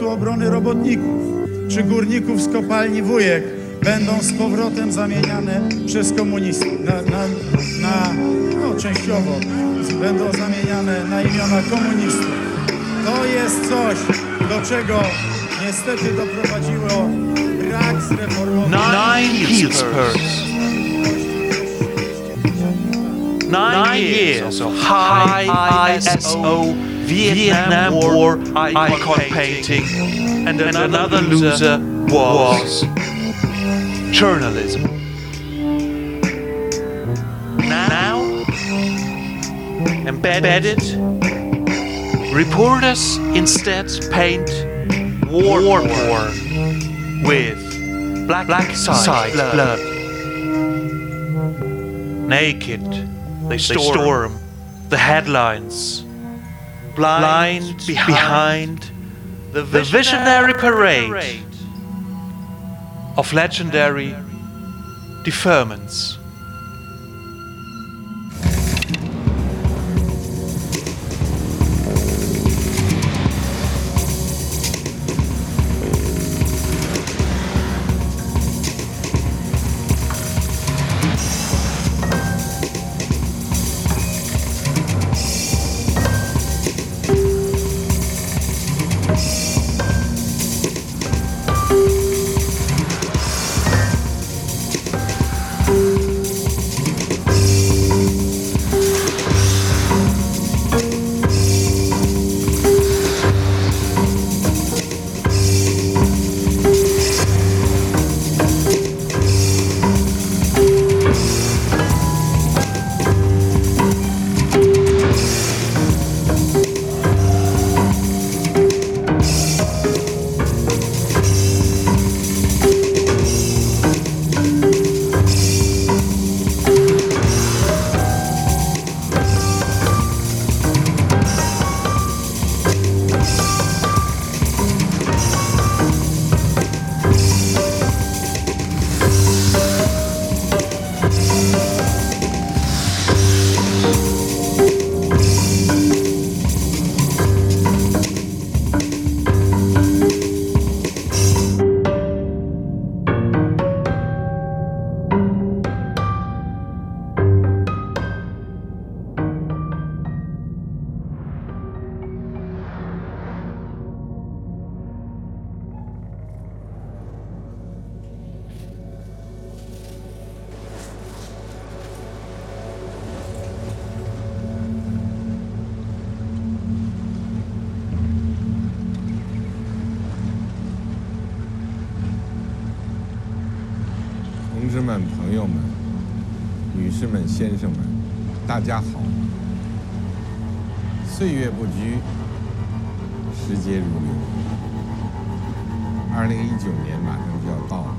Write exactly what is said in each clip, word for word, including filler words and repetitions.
Zakładu Obrony Robotników czy górników z kopalni Wujek będą z powrotem zamieniane przez komunistów, na, na, na, no częściowo będą zamieniane na imiona komunistów. To jest coś, do czego niestety doprowadziło brak zreformowania. Nine Peelspurs. Nine years of high I S O Vietnam War icon painting, and another loser was journalism. Now, embedded, reporters instead paint war porn with black, black side blood. blood. Naked, they storm, they storm the headlines, blind, blind behind, behind the visionary, the visionary parade, parade of legendary deferments. 同志们、朋友们、女士们、先生们，大家好！岁月不居，时节如流。二零一九年马上就要到了。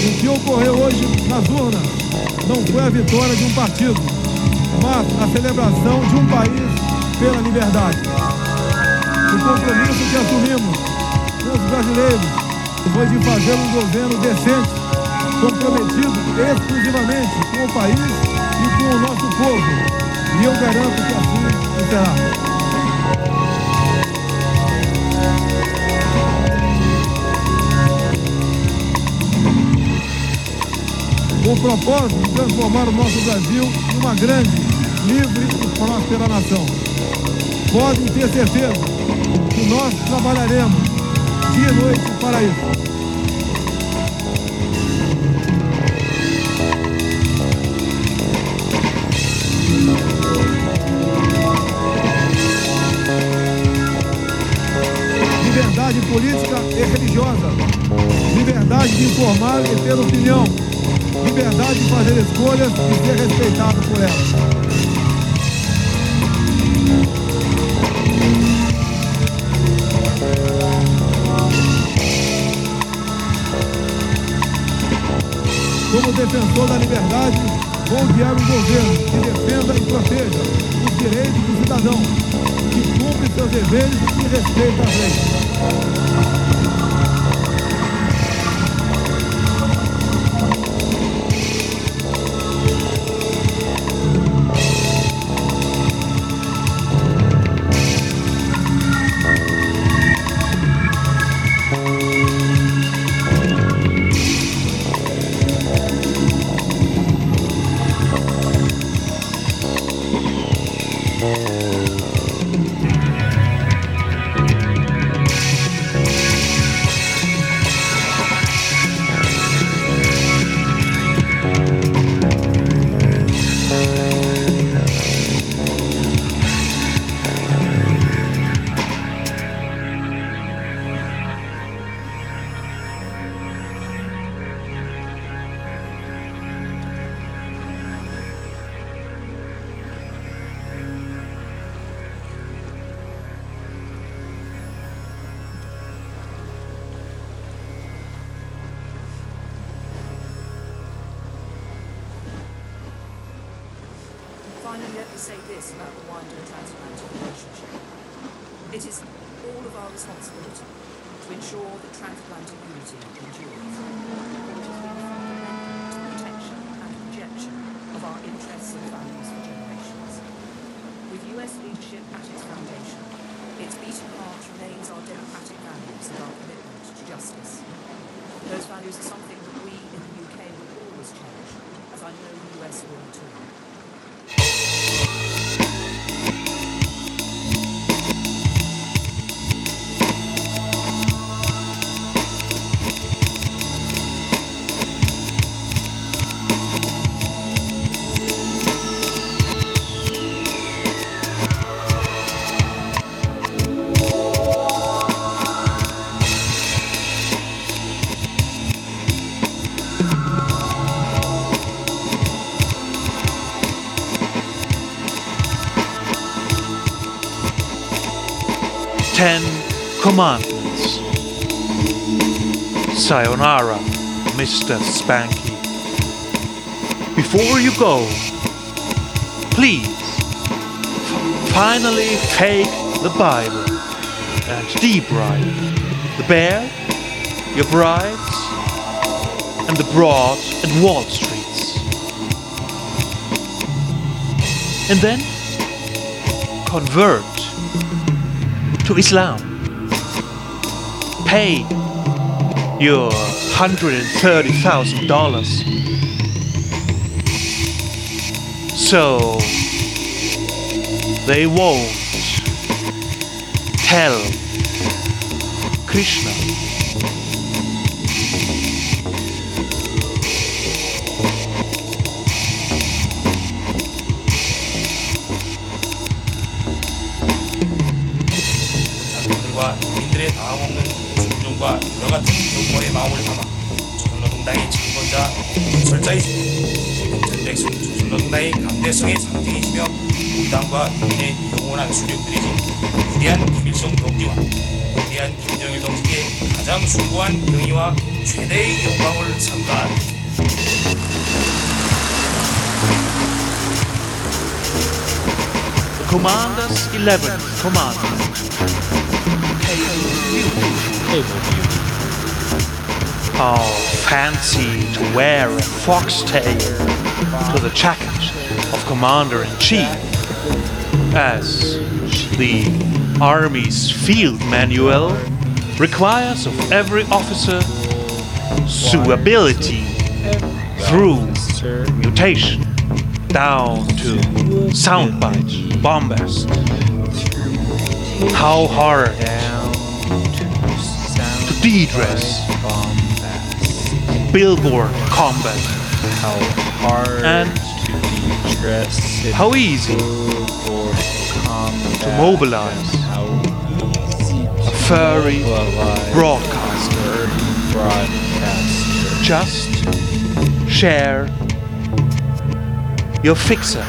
O que ocorreu hoje nas urnas não foi a vitória de um partido, mas a celebração de um país pela liberdade. O compromisso que assumimos com os brasileiros foi de fazer um governo decente, comprometido exclusivamente com o país e com o nosso povo. E eu garanto que assim será. Com o propósito de transformar o nosso Brasil em uma grande, livre e próspera nação. Podem ter certeza que nós trabalharemos dia e noite para isso. Liberdade política e religiosa. Liberdade de informar e ter opinião. Liberdade de fazer escolhas e ser respeitado por elas. Como defensor da liberdade, vou guiar um governo que defenda e proteja os direitos do cidadão, que cumpre seus deveres e respeita as leis. Finally, let me say this about the wider transatlantic relationship. It is all of our responsibility to ensure that transatlantic unity endures. It has been fundamental to the protection and projection of our interests and values for generations. With U S leadership at its foundation, its beating heart remains our democratic values and our commitment to justice. Those values are something that we in the U K will always cherish, as I know the U S will too. Ten Commandments. Sayonara, Mister Spanky. Before you go, please f- finally take the Bible and debride the bear, your brides, and the Broad and Wall Streets. And then convert to Islam. Pay your one hundred thirty thousand dollars so they won't tell Krishna. 장군들과 국민들의 다음 없는 존중과 여러 같은 경고의 마음을 담아 조선노동당의 창건자 건설자이시며 전백순 조선노동당의 강대성의 상징이시며 우리 당과 국민의 영원한 수령들이신 위대한 김일성 동지와 위대한 김정일 동지께 가장 숭고한 경의와 최대의 영광을 삼가한다. Commander's eleventh Command. How fancy to wear a foxtail to the jacket of Commander-in-Chief, as the Army's field manual requires of every officer suitability through mutation down to soundbite bombast. How hard to de-dress billboard combat, How hard and to be dressed. how easy to mobilize How easy a furry to broadcaster. broadcaster. Just share your fixer.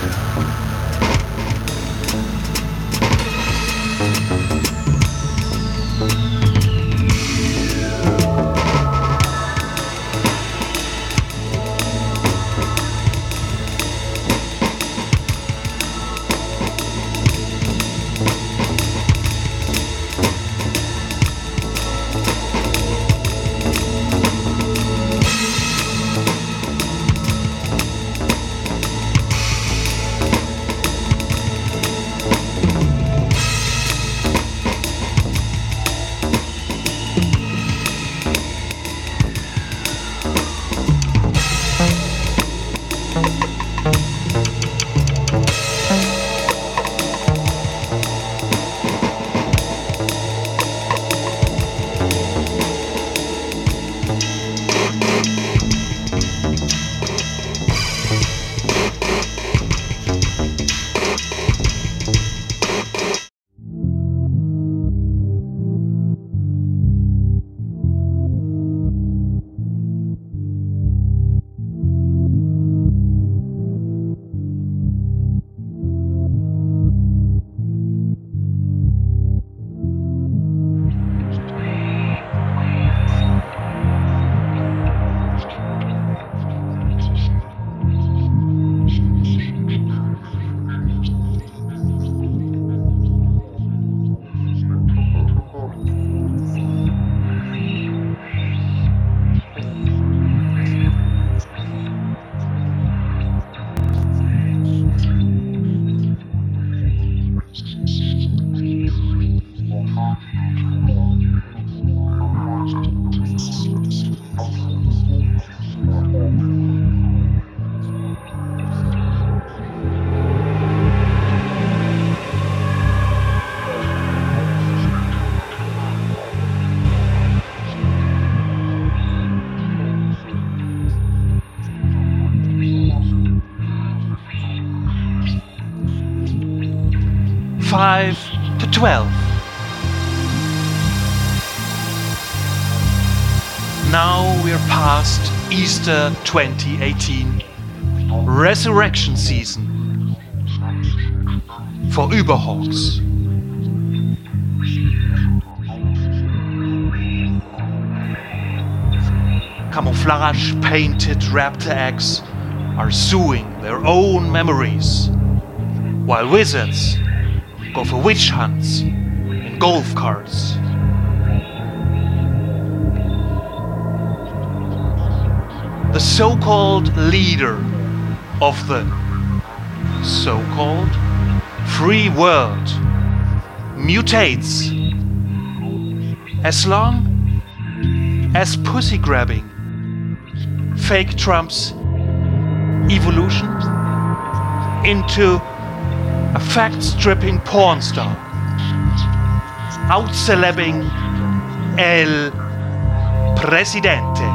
five to twelve. Now we're past Easter twenty eighteen, resurrection season for Überhawks. Camouflage painted raptor eggs are suing their own memories, while wizards go for witch hunts in golf carts. The so-called leader of the so-called free world mutates as long as pussy grabbing fake Trump's evolution into a fact-stripping porn star, out-celebing El Presidente.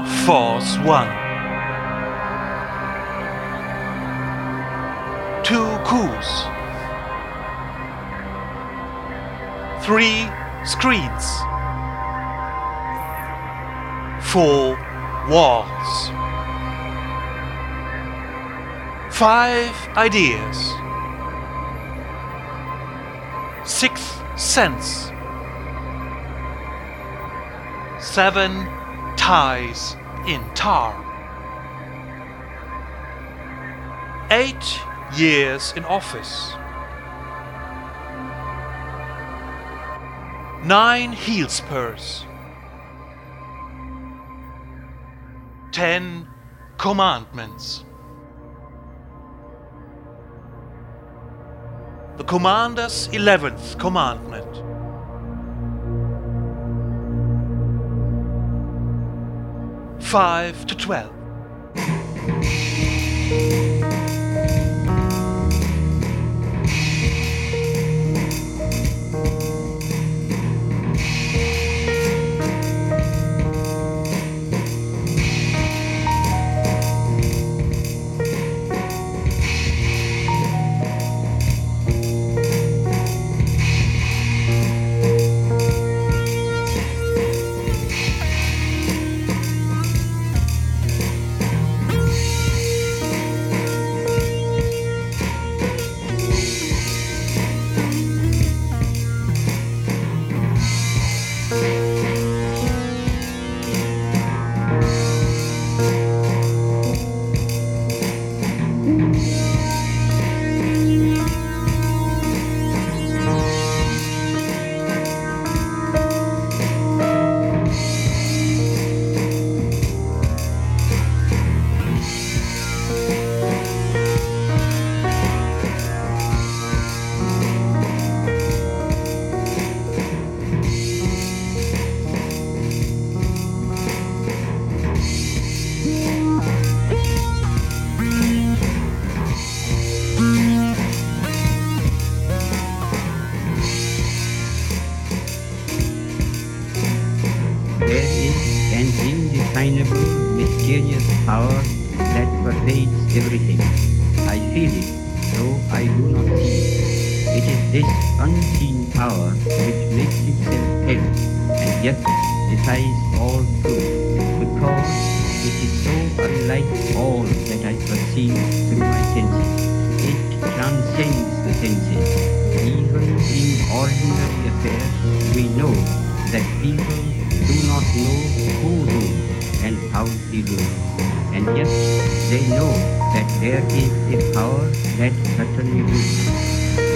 Air Force One. Two coups. Three screens. Four walls. Five ideas. Sixth sense. Seven ties in tar. Eight years in office. Nine heel spurs. Ten commandments. The commander's eleventh commandment. Five to twelve. There is an indefinable, mysterious power that pervades everything. I feel it, though I do not see it. It is this unseen power which makes itself felt and yet defies all truth, because it is so unlike all that I perceive through my senses. It transcends the senses. Even in ordinary affairs, we know that people do not know who rules and how he rules, and yet they know that there is a power that certainly rules.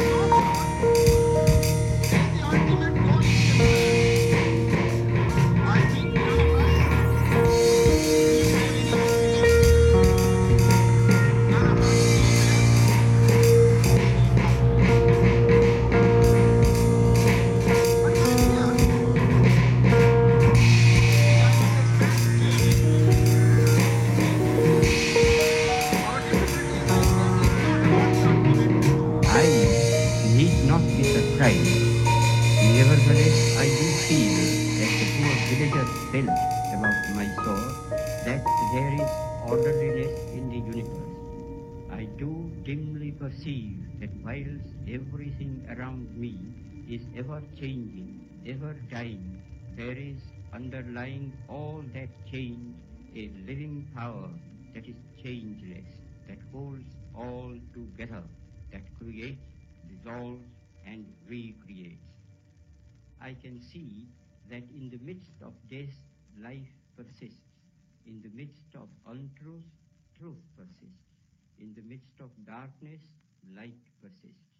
Nevertheless, I do feel, as the poor villagers felt about my soul, that there is orderliness in the universe. I do dimly perceive that whilst everything around me is ever changing, ever dying, there is underlying all that change a living power that is changeless, that holds all together, that creates, dissolves, and recreates. I can see that in the midst of death, life persists. In the midst of untruth, truth persists. In the midst of darkness, light persists.